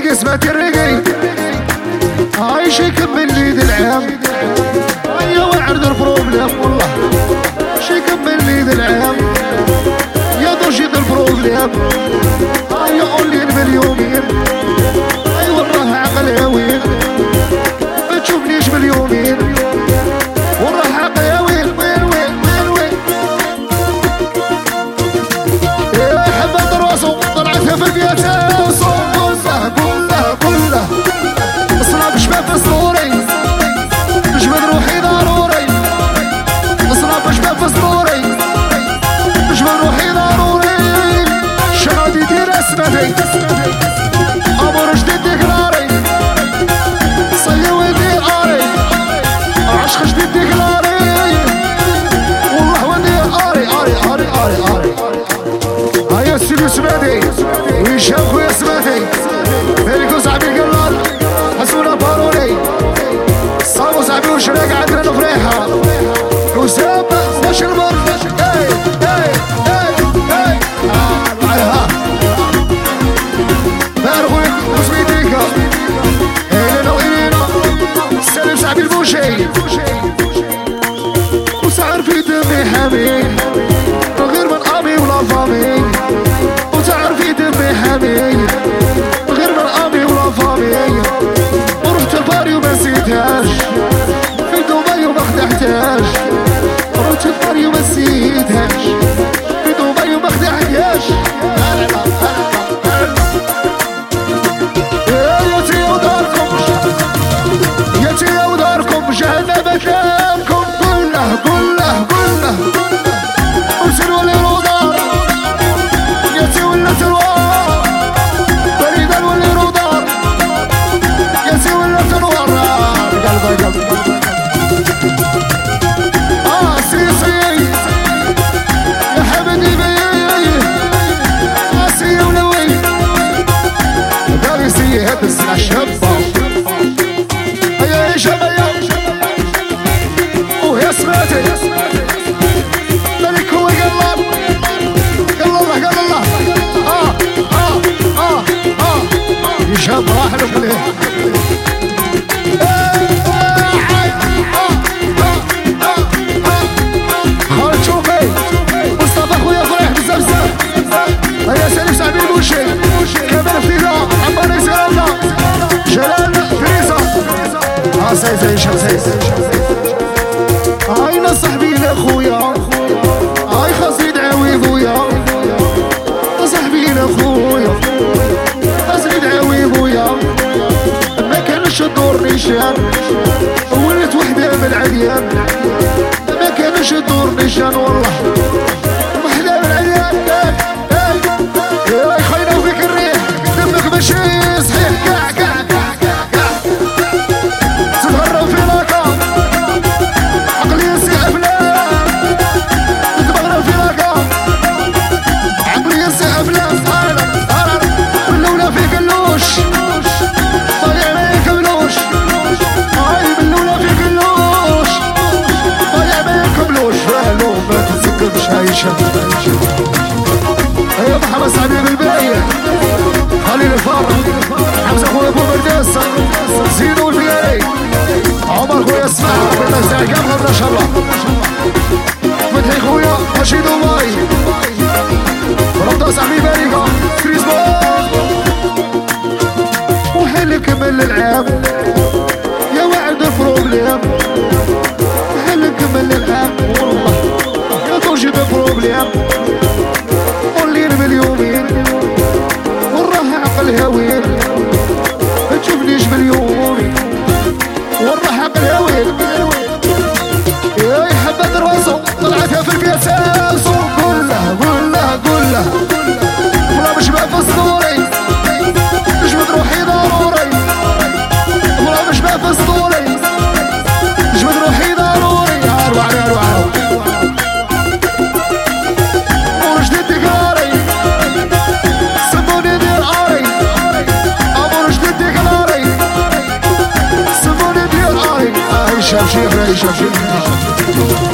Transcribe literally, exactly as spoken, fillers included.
قسمة الرقي عايش يكمل لي ذي العام. يا وعرض البروبلم والله شي يكمل لي ذي العام. يا دوشي ذا البروبلم يا قولي المليومين. اي والله عقل هاوين ما تشوفنيش مليومين والله عقل هاوين. وين وين وين وين يا حبة راسو طلعتها في البيات كله كله كله اصراب شباب اسطوري نجبد روحي ضروري. اصراب شباب اسطوري نجبد روحي ضروري. شهادي دير اسمتي امر جديد ديكلاري صيا ودي اري عشق جديد ديكلاري والله ودي اري اري اري اري اري. هيا سيدي سماتي ويشام خويا سماتي مالكو صاحبي القلال حسونا باروني صابو صاحبي وشراك عندنا الفريحة وسام باش المر اي اي اي اي معاها بارغوك وسميتيكا إلينا وإلينا سالم صاحبي البوشي وسعر في دمي حامي غير من أبي ولا فامي. وسعر في دمي حامي غير من أبي ولا فامي. ورحت الباري وما نسيتهاش في دبي وما خدعتهاش. رحت الباري وما نسيتهاش في دبي وما خدعتهاش. ياتي وداركم ياتي وداركم جهنم كلامكم كله كله كله. وسروا لي رودار ياتي ولا تروار بريدا ولا رودار ياتي ولا تروار. قلبي قلبي اه سي سي يا حبيبي اه سي ولوي باغي سي هاد السنة شابة. هيا يا شباب ويا سماتي ملك هو قلب قل الله قل الله اه اه اه اه يا شباب راح نقليه. خالد شوفي مصطفى خويا فريح بزاف بزاف. هيا سالم صاحبي البوشي كمال فريزا عماني سلامنا جلال فريزا اه سي سي شاب سي سي. هاي نصاحبي لاخويا هاي خاصي دعاوي بويا. نصاحبي لاخويا خاصي دعاوي بويا. ما كانش الدور نيشان ولات وحده من العديان. ما كانش الدور نيشان والله وحده من العديان. يا خاينه وفيك الريح دمك ماشي صحيح كاع كاع كاع كاع كاع. تتهرب في لاكا عقلي سي افلام تتبغرب في لاكا عقلي سي افلام. باللولة في كلوش ضايع ما يكملوش. هاي باللولة في كلوش ضايع ما يكملوش. فهلو ما تتسكبش هايشة. هيا محمد صاحبي بالباية خليل الفار حمزة خويا ابو برداسة زينو الفقاري عمر خويا اسمع بالله يسعدك كامل ان شاء الله. فتحي خويا رشيد وماي رمضان صاحبي باريكا كريسماس وحل كمل العام. يا وعد البروبليم وحل كمل العام والله يا توجد البروبليم. قولي المليومين والله عقل هاوين ما تشوفنيش مليومين والله عقل هاوين. يا حبة راسو طلعتها في البياساس كله كله كله. والله مش بقى في اسطوري نجبد روحي ضروري. والله مش بقى في اسطوري نجبد روحي ضروري. اروع اروع ورجدي ديكاري سموني دير اري امر جديد ديكلاري سموني دير اري. هاي شاب شيخ هاي شاب شيخ